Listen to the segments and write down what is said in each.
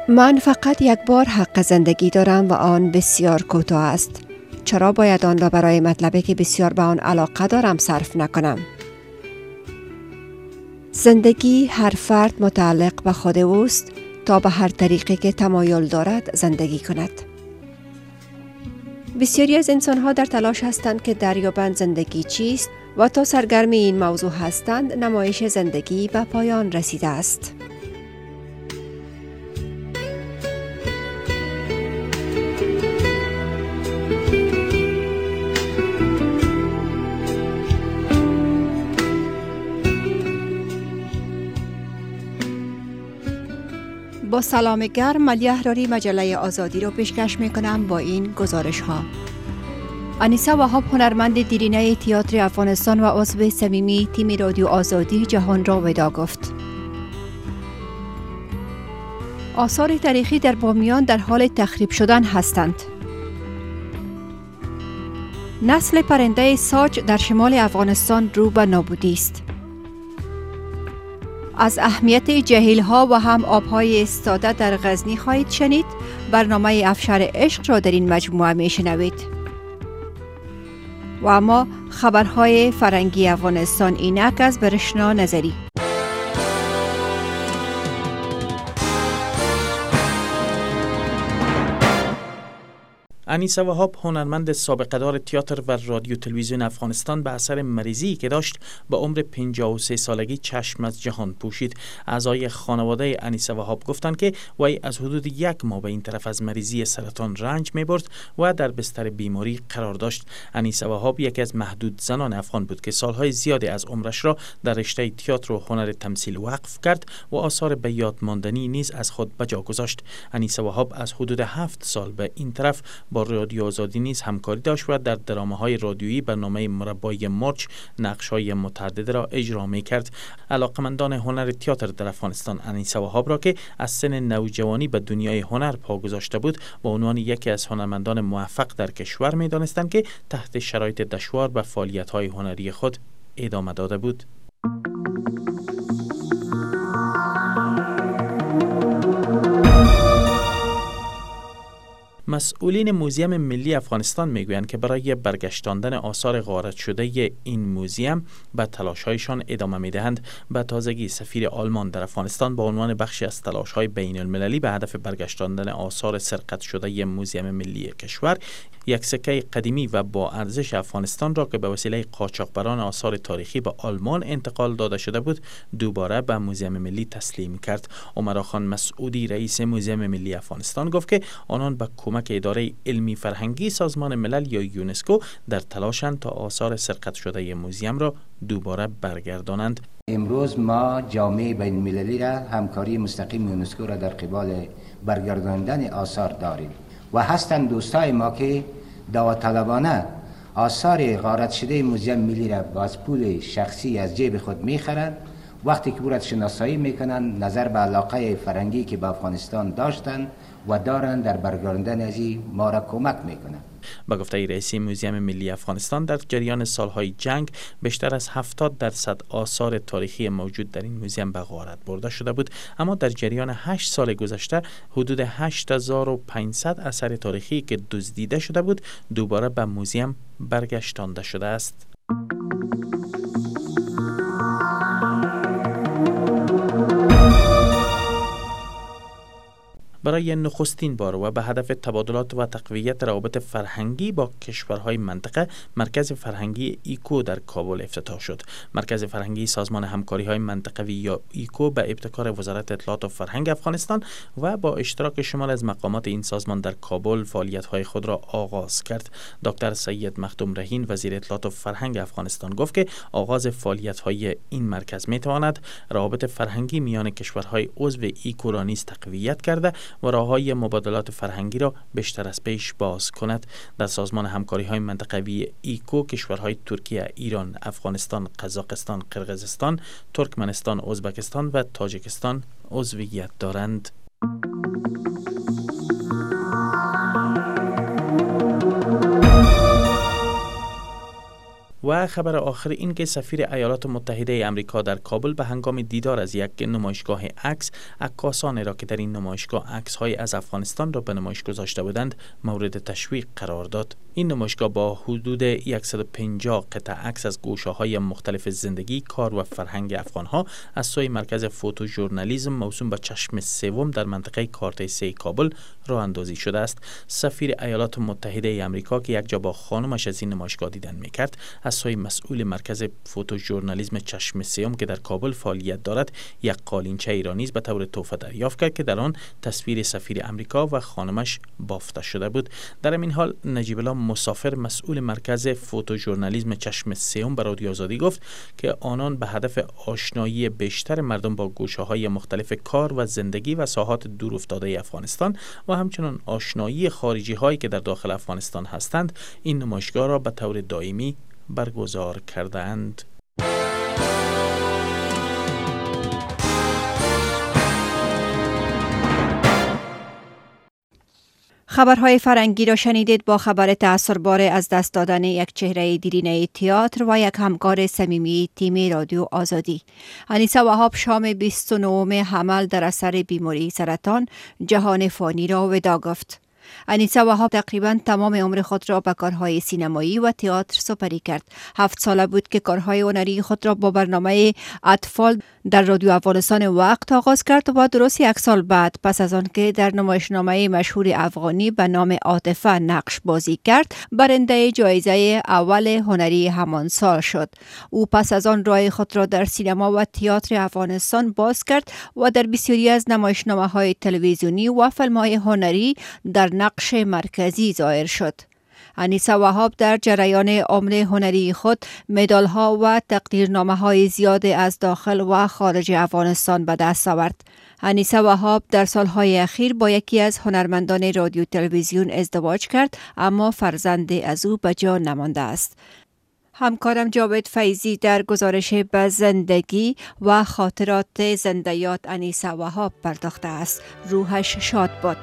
من فقط یک بار حق زندگی دارم و آن بسیار کوتاه است. چرا باید آن را برای مطلبی که بسیار به آن علاقه دارم صرف نکنم؟ زندگی هر فرد متعلق به خود اوست تا به هر طریقی که تمایل دارد زندگی کند. بسیاری از انسان‌ها در تلاش هستند که دریابند زندگی چیست و تا سرگرمی این موضوع هستند نمایش زندگی به پایان رسیده است. با سلام گرم ملیه احراری مجله آزادی رو پیشکش میکنم با این گزارش ها. انیسه وهاب هنرمند دیرینه تئاتر افغانستان و عضو صمیمی تیم رادیو آزادی جهان را وداع گفت. آثار تاریخی در بامیان در حال تخریب شدن هستند. نسل پرنده ساج در شمال افغانستان رو به نابودی است. از اهمیت جهیل‌ها و هم آب‌های ایستاده در غزنی خواهید شنید. برنامه افشار عشق را در این مجموعه میشنوید. و اما خبرهای فرنگی افغانستان اینک از برشنا نظری. انیسه وهاب هنرمند سابقه دار تئاتر و رادیو تلویزیون افغانستان به اثر مریضی که داشت با عمر 53 سالگی چشم از جهان پوشید. اعضای خانواده انیسه وهاب گفتند که وی از حدود 1 ماه به این طرف از مریضی سرطان رنج می‌برد و در بستر بیماری قرار داشت. انیسه وهاب یکی از محدود زنان افغان بود که سالهای زیادی از عمرش را در رشته تئاتر و هنر تمثیل وقف کرد و آثار به یاد ماندنی نیز از خود به جا گذاشت. انیسه وهاب از حدود 7 سال به این طرف با رادیو آزادی نیز همکاری داشت و در درامه‌های رادیویی برنامه مربای مرچ نقش‌های متعدد را اجرا می‌کرد. علاقمندان هنر تئاتر در افغانستان انیسه وهاب را که از سن نوجوانی به دنیای هنر پا گذاشته بود با عنوان یکی از هنرمندان موفق در کشور می‌دانستند که تحت شرایط دشوار به فعالیت‌های هنری خود ادامه داده بود. مسئولین موزیم ملی افغانستان میگویند که برای برگشتاندن آثار غارت شده این موزیم به تلاش‌هایشان ادامه میدهند. به تازگی سفیر آلمان در افغانستان با عنوان بخشی از تلاش‌های بین‌المللی به هدف برگشتاندن آثار سرقت شده موزیم ملی کشور یک سکه قدیمی و با ارزش افغانستان را که به وسیله قاچاقبران آثار تاریخی به آلمان انتقال داده شده بود دوباره به موزیم ملی تسلیم کرد. عمر خان مسعودی رئیس موزیم ملی افغانستان گفت که آنان به کمک اداره علمی فرهنگی سازمان ملل یا یونسکو در تلاشند تا آثار سرقت شده موزیم را دوباره برگردانند. امروز ما جامعه بین المللی را همکاری مستقیم یونسکو را در قبال برگرداندن آثار داریم و هستند دوستای ما که داوطلبانه آثار غارت شده موزیم ملی را با پول شخصی از جیب خود میخرند. وقتی که برد شناسایی میکنند نظر به علاقه فرنگی که به افغانستان داشتند و دارند در برگرداندن از ما را کمک میکنند. با گفته رئیس موزیم ملی افغانستان در جریان سالهای جنگ بیشتر از 70% آثار تاریخی موجود در این موزیم به غارت برده شده بود، اما در جریان 8 سال گذشته حدود 8500 اثر تاریخی که دزدیده شده بود دوباره به موزیم برگشتانده شده است. برای نخستین بار و به هدف تبادلات و تقویت روابط فرهنگی با کشورهای منطقه مرکز فرهنگی ایکو در کابل افتتاح شد. مرکز فرهنگی سازمان همکاری‌های منطقوی یا ایکو به ابتکار وزارت اطلاعات و فرهنگ افغانستان و با اشتراک شمال از مقامات این سازمان در کابل فعالیت‌های خود را آغاز کرد. دکتر سید مخدوم رهین وزیر اطلاعات و فرهنگ افغانستان گفت که آغاز فعالیت‌های این مرکز می‌تواند روابط فرهنگی میان کشورهای عضو ایکو را نیز تقویت کرده و راه‌های مبادلات فرهنگی را بیشتر از پیش باز کند. در سازمان همکاری‌های منطقوی ایکو کشورهای ترکیه، ایران، افغانستان، قزاقستان، قرقیزستان، ترکمنستان، ازبکستان و تاجیکستان عضویت دارند. و خبر آخر این که سفیر ایالات متحده آمریکا در کابل به هنگام دیدار از یک نمایشگاه عکس، عکاسانی را که در این نمایشگاه عکس‌های از افغانستان را به نمایش گذاشته بودند مورد تشویق قرار داد. این نمایشگاه با حدود 150 قطعه عکس از گوشه‌های مختلف زندگی، کار و فرهنگ افغان‌ها از سوی مرکز فوتو ژورنالیسم موسوم به چشم سوم در منطقه کارت 3 کابل راه اندازی شده است. سفیر ایالات متحده آمریکا که یک جا با خانمش از این نمایشگاه دیدن میکرد، از سوی مسئول مرکز فوتو ژورنالیسم چشم سوم که در کابل فعالیت دارد یک قالینچه ایرانی به طور تحفه دریافت کرد که در آن تصویر سفیر آمریکا و خانمش بافته شده بود. در این حال نجیب الله مسافر، مسئول مرکز فوتو ژورنالیسم چشم سوم، به رادیو آزادی گفت که آنان به هدف آشنایی بیشتر مردم با گوشه‌های مختلف کار و زندگی و ساحات دور افتاده افغانستان و همچنین آشنایی خارجی هایی که در داخل افغانستان هستند، این نمایشگاه را به طور دائمی برگزار کردند. خبرهای فرنگی را شنیدید با خبر تأثیربار از دست دادن یک چهره دیرینه تئاتر و یک همکار صمیمی تیم رادیو آزادی. انیسه وهاب شام 29 حمل در اثر بیماری سرطان جهان فانی را وداع گفت. انیسه وهاب تقریبا تمام عمر خود را به کارهای سینمایی و تئاتر سپری کرد. 7 ساله بود که کارهای هنری خود را با برنامه اطفال در رادیو افغانستان وقت آغاز کرد و درست 1 سال بعد پس از آن که در نمایشنامه مشهور افغانی به نام عاطفه نقش بازی کرد، برنده جایزه اول هنری همان سال شد. او پس از آن راه خود را در سینما و تئاتر افغانستان باز کرد و در بسیاری از نمایشنامه‌های تلویزیونی و فیلم‌های هنری در نقش مرکزی ظاهر شد. انیسه وهاب در جریان عمر هنری خود مدال‌ها و تقدیرنامه‌های زیاد از داخل و خارج افغانستان به دست آورد. انیسه وهاب در سالهای اخیر با یکی از هنرمندان رادیو تلویزیون ازدواج کرد، اما فرزند از او به جا نمانده است. همکارم جاوید فیضی در گزارش به زندگی و خاطرات زنده‌یاد انیسه وهاب پرداخته است. روحش شاد باد.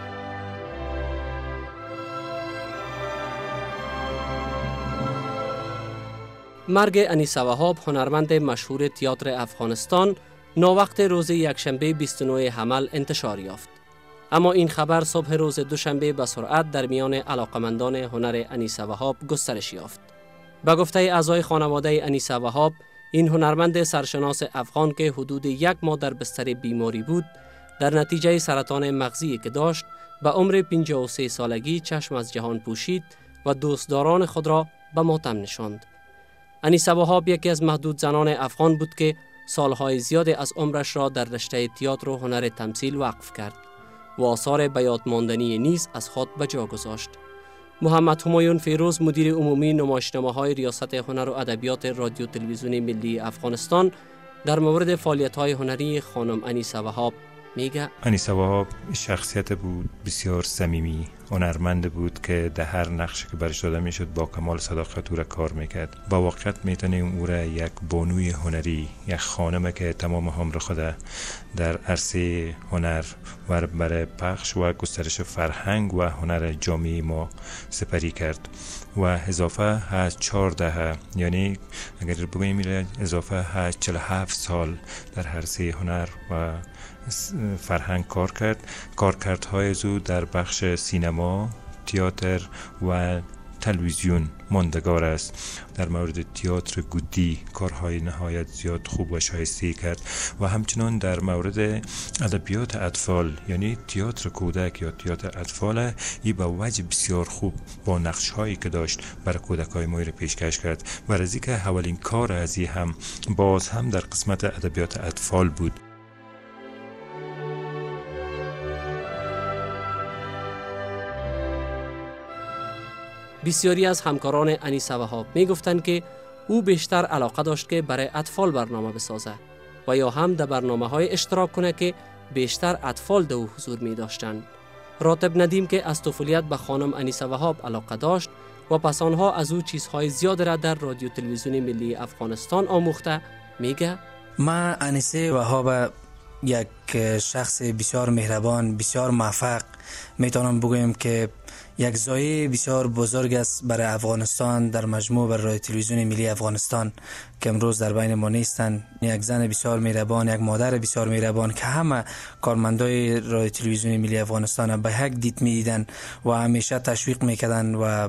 مرگ انیسه وهاب، هنرمند مشهور تئاتر افغانستان، ناوقت روز یکشنبه 29 حمل انتشار یافت. اما این خبر صبح روز دوشنبه به سرعت در میان علاقمندان هنر انیسه وهاب گسترش یافت. به گفته اعضای خانواده انیسه وهاب، این هنرمند سرشناس افغان که حدود 1 ماه در بستر بیماری بود، در نتیجه سرطان مغزی که داشت، به عمر 53 سالگی چشم از جهان پوشید و دوستداران خود را به ماتم نشاند. انیسه وهاب یکی از محدود زنان افغان بود که سالهای زیاد از عمرش را در رشته تئاتر و هنر تمثیل وقف کرد و آثار به یاد ماندنی نیز از خود به جا گذاشت. محمد همایون فیروز، مدیر عمومی نمایشنامه‌های ریاست هنر و ادبیات رادیو تلویزیون ملی افغانستان، در مورد فعالیت‌های هنری خانم انیسه وهاب میگه انیسه وهاب شخصیت بود بسیار صمیمی، هنرمند بود که در هر نقشی که برش داده میشد با کمال صداقت او را کار میکرد. با واقعیت میتونیم او را یک بانوی هنری، یک خانم که تمام عمر خود در عرصه هنر و برای پخش و گسترش فرهنگ و هنر جامعه ما سپری کرد و اضافه از 4 دهه، یعنی اگر بگوییم اضافه از 47 سال در عرصه هنر و فرهنگ کار کرد. کارکردهای او در بخش سینما، تئاتر و تلویزیون ماندگار است. در مورد تئاتر گودی کارهای نهایت زیاد خوب و شایسته کرد و همچنان در مورد ادبیات اطفال، یعنی تئاتر کودک یا تئاتر اطفال، ای با وجه بسیار خوب با نقش‌هایی که داشت برای کودکای ما را پیشکش کرد و از اینکه اولین کار از این هم باز هم در قسمت ادبیات اطفال بود. بسیاری از همکاران انیسه وهاب می گفتند که او بیشتر علاقه داشت که برای اطفال برنامه بسازه و یا هم در برنامه‌های اشتراک کنه که بیشتر اطفال در او حضور می داشتند. راتب ندیم که از طفولیت به خانم انیسه وهاب علاقه داشت و پس آنها از او چیزهای زیاد را در رادیو تلویزیون ملی افغانستان آموخته. میگه من انیسه وهاب یک شخص بسیار مهربان، بسیار موفق، میتونم بگویم که یک زایه بسیار بزرگ است برای افغانستان در مجموع بر رادیو تلویزیون ملی افغانستان که امروز در بین ما نیستند. یک زن بسیار مهربان، یک مادر بسیار مهربان که همه کارمندای رادیو تلویزیون ملی افغانستان به یک دید میدیدن و همیشه تشویق میکردن و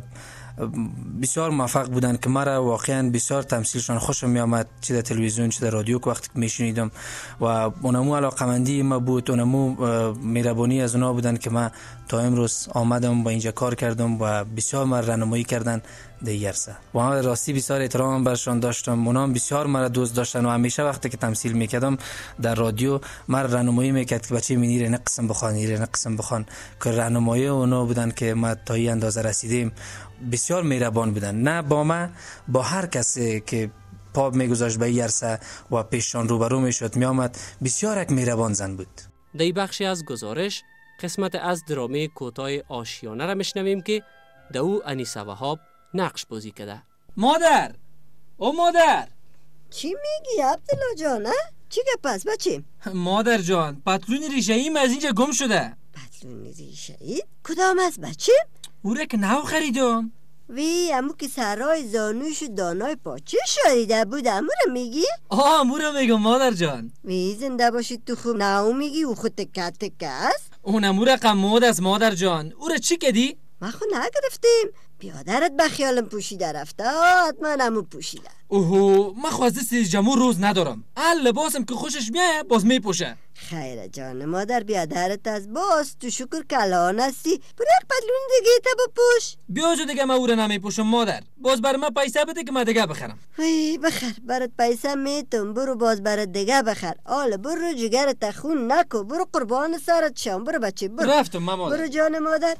بسیار موفق بودن که مرا واقعا بسیار تمثیلشان خوشم می آمد، چه در تلویزیون چه در رادیو که وقتی میشنیدم و اونمو علاقمندی ما بود، اونمو مهربانی از اونا بودن که من تا امروز آمدم و اینجا کار کردم و بسیار مرا راهنمایی کردن در یرسه و من راستی بسیار احترام برشان داشتم. اونا بسیار مرا دوست داشتن و همیشه وقتی که تمثیل میکردم در رادیو مرا راهنمایی میکرد که بچه میره نقسم بخوان، ایره نقسم بخوان، که راهنمایی اونا بودن که ما تا این اندازه رسیدیم. بسیار مهربان بودن، نه با من، با هر کسی که پا میگذاشت به یرسه و پیششان روبرو میشد میآمد. بسیار یک مهربان زن بود. در بخشی از گزارش قسمت از درامه کوتاه آشیانه را میشنویم که در او انیسه وهاب نقش بازی کرده. مادر، او مادر، چی میگی عبدالله جان؟ چی گپ است بچه؟ مادر جان، پتلون ریشه‌ایم از اینجا گم شده. پتلون ریشه‌ای؟ کدام است بچه؟ او را که نو خریدم. وی امو که سرای زانوش دانای پاچه شاریده بود، امو را میگی؟ امو را میگم مادر جان. وی زنده باشید تو خوب نو میگی او خود تکه تکه است؟ اون امو را قمود است مادر جان. او را چی کدی؟ ما خود نگرفتیم، بیادرت به خیالم پوشیده رفته، حتما امو پوشیده. اوهو، من خواسته سیزجمو روز ندارم، لباسم که خوشش میاد باز میپوشه. خیره جان مادر، بیادرت از باز تو شکر کلان هستی، برو یک پتلون دیگه تا بپوش. بیا جو دیگه من او را نمیپوشم مادر، باز بر من پیسه بده که من دیگه بخرم. وی بخر، برات پیسه میتم، برو باز برات دیگه بخر. آل برو جگرت خون نکو، برو قربان سرت شم، برو بچه برو. رفتم مادر. برو جان مادر.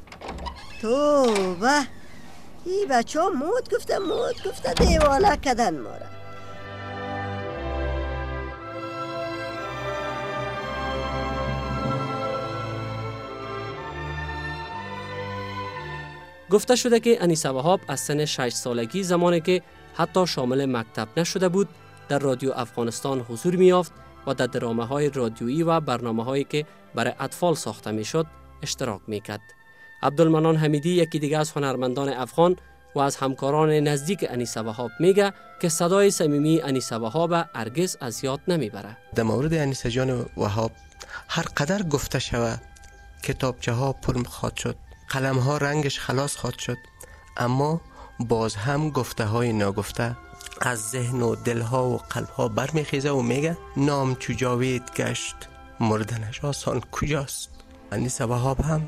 توبه، ای بچه ها موت گفته دیوانه کدن ما را. گفته شده که انیسه وهاب از سن 6 سالگی، زمانی که حتی شامل مکتب نشده بود، در رادیو افغانستان حضور می‌یافت و در درامه‌های رادیویی و برنامه‌هایی که برای اطفال ساخته می‌شد اشتراک می‌کرد. عبدالمنان حمیدی، یکی دیگر از هنرمندان افغان و از همکاران نزدیک انیسه وهاب، میگه که صدای صمیمی انیسه وهاب هرگز از یاد نمیبره. در مورد انیسه جان وهاب هر قدر گفته شود، کتابچه ها پر خواهد شد، قلم ها رنگش خلاص خواهد شد، اما باز هم گفته های ناگفته از ذهن و دل ها و قلب ها برمیخیزه و میگه نام چو جاوید گشت، مردنش آسان کجاست. انیسه وهاب هم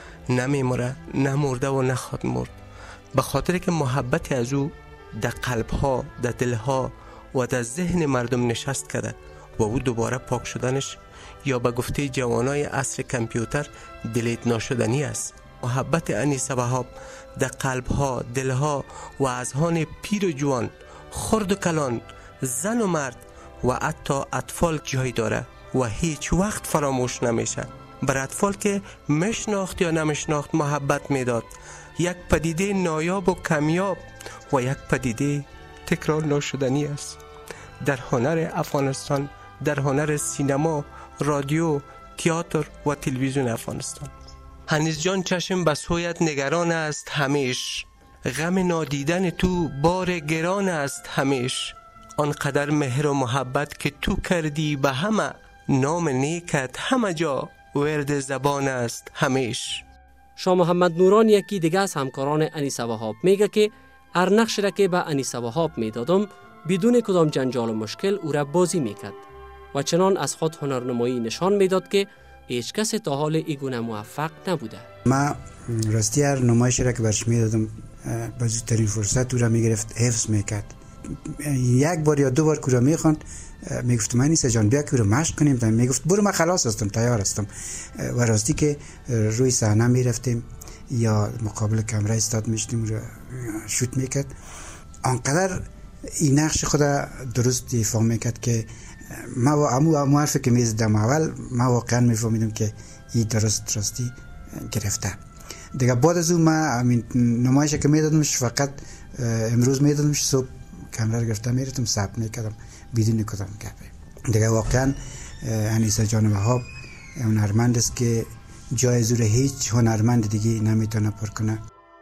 نمیمره، نمرده و نخواد مرد، به خاطر که محبت از او در قلب ها، در دل ها و در ذهن مردم نشست کرده و او دوباره پاک شدنش یا به گفته جوانای عصر کامپیوتر دیلیت ناشدنی است. محبت انیسه وهاب در قلب ها، دل ها و اذهان پیر و جوان، خرد و کلان، زن و مرد و حتی اطفال جای داره و هیچ وقت فراموش نمیشه. بر اطفال که مشناخت یا نمشناخت محبت میداد. یک پدیده نایاب و کمیاب و یک پدیده تکرار ناشدنی است در هنر افغانستان، در هنر سینما، رادیو، تئاتر و تلویزیون افغانستان. هنیز جان چشم به سویت نگران است همیش، غم نادیدن تو بار گران است همیش. آنقدر مهر و محبت که تو کردی به همه، نام نیکت همه جا ورد زبان است همیش. شاه محمد نوران، یکی دیگه از همکاران انیسه وهاب، میگه که هر نقش را که به انیسه وهاب میدادم بدون کدام جنجال و مشکل او را بازی میکرد و چنان از خود هنرنمایی نشان میداد که هیچ کس تا حال ایگونه موفق نبوده. ما راستی هر نمایشی را که برش میدادم با زودترین فرصت او را میگرفت، حفظ میکرد. یک بار یا دو بار که او را میخواند میگفتم انیسه جان بیا که او را مشق کنیم، میگفت برو من خلاص هستم، تیار هستم. و راستی که روی صحنه میرفتیم یا مقابل کامera استاد میشتیم، او را شوت میکرد. آنقدر این نقش خود درست ایفا میکرد که ما امو حرفی که میزدم اول ما واقعا میفهمیدم که این درست راستی گرفته. دیگه بعد از اون ما نمایشی که میدادمش فقط امروز میدادمش، صبح کامera گرفته میرفتم ثبت میکردم بدون کدام گپی. دیگه واقعا انیسه جان وهاب هنرمند است که جای زور هیچ هنرمند دیگه نمیتونه پر کنه.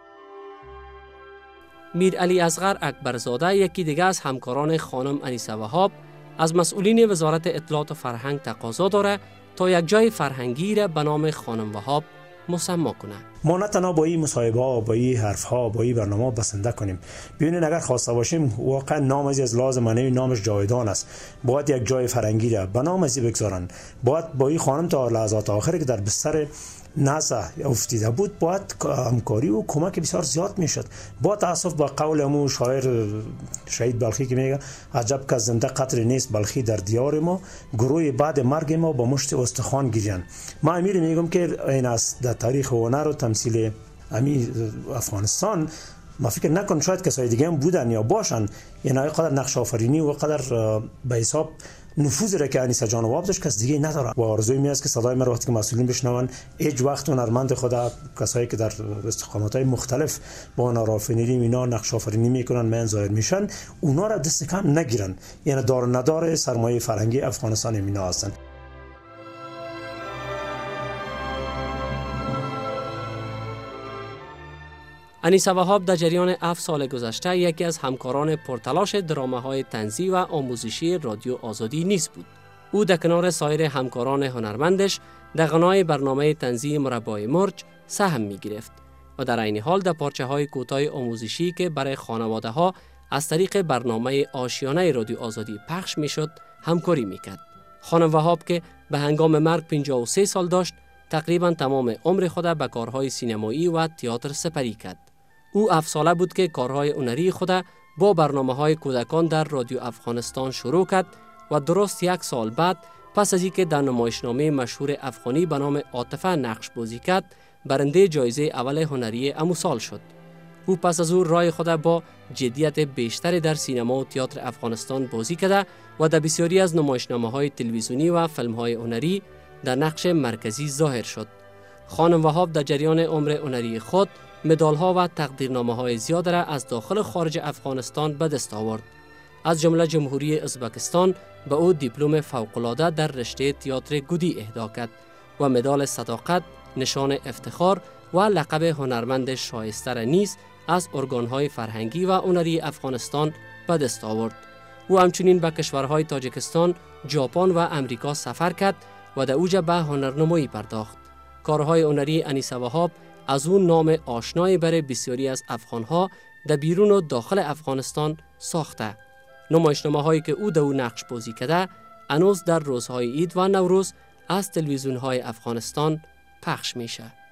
میر علی اصغر اکبرزاده، یکی دیگه از همکاران خانم انیسه وهاب، از مسئولین وزارت اطلاعات و فرهنگ تقاضا داره تا یک جای فرهنگی را به نام خانم وهاب مسما کنه. ما نه تنها با این مصاحبه ها، با این حرف ها، با این برنامه بسنده کنیم. ببینید اگر خواسته باشیم واقعا نام از لازم معنی نامش جاودان است. باید یک جای فرهنگی را به نام از بگذارن. باید با این خانم تا لحظات آخر که در بستر نزع افتیده بود باید همکاری و کمک بسیار زیاد میشد. با تاسف با قول امو شاعر شهید بلخی که میگه عجب که زنده قطر نیست بلخی در دیار ما، گروه بعد مرگ ما با مشت استخوان گیرن. ما امیر میگم که این است در تاریخ هنر و تمثیل امی افغانستان. ما فکر نکنم شاید کسای دیگه هم بودن یا باشن، یعنی قدر نقش آفرینی و قدر به حساب نفوذی را که انیسه جان وهاب داشت کس دیگه نداره. و آرزوی می است که صدای من وقتی که مسئولین بشنون هیچ وقت هنرمند خدا کسایی که در استقامت‌های مختلف با هنرآفرینی اینا نقش آفرینی میکنن من ظاهر میشن اونا را دست کم نگیرن، یعنی دار ندار سرمایه فرهنگی افغانستان اینا هستن. انیسه وهاب در جریان 7 سال گذشته یکی از همکاران پرتلاش درامه‌های طنزی و آموزشی رادیو آزادی نیز بود. او در کنار سایر همکاران هنرمندش در غنای برنامه طنزی مربای مرج سهم می‌گرفت و در عین حال در پارچه‌های کوتاه آموزشی که برای خانواده‌ها از طریق برنامه آشیانه رادیو آزادی پخش می‌شد همکاری می‌کرد. خانم وهاب که به هنگام مرگ 53 سال داشت، تقریباً تمام عمر خود به کارهای سینمایی و تئاتر سپری کرد. او 7 ساله بود که کارهای هنری خود با برنامه‌های کودکان در رادیو افغانستان شروع کرد و درست 1 سال بعد پس از اینکه در نمایشنامه مشهور افغانی به نام عاطفه نقش بازی کرد، برنده جایزه اول هنری امسال شد. او پس از او راه خود با جدیت بیشتری در سینما و تئاتر افغانستان بازی کرده و در بسیاری از نمایشنامه‌های تلویزیونی و فیلم‌های هنری در نقش مرکزی ظاهر شد. خانم وهاب در جریان عمر هنری خود مدال‌ها و تقدیرنامه‌های زیاد را از داخل و خارج افغانستان به دست آورد. از جمله جمهوری ازبکستان به او دیپلم فوق‌العاده در رشته تئاتر گودی اهدا کرد و مدال صداقت، نشان افتخار و لقب هنرمند شایسته را نیز از ارگان‌های فرهنگی و هنری افغانستان به دست آورد. او همچنین به کشورهای تاجیکستان، ژاپن و امریکا سفر کرد و در اوج به هنرنمایی پرداخت. کارهای هنری انیسه وهاب از اون نام آشنایی برای بسیاری از افغانها در بیرون و داخل افغانستان ساخته. نمایشنامه‌هایی که او در او نقش بازی کرده هنوز در روزهای عید و نوروز از تلویزیون‌های افغانستان پخش میشه.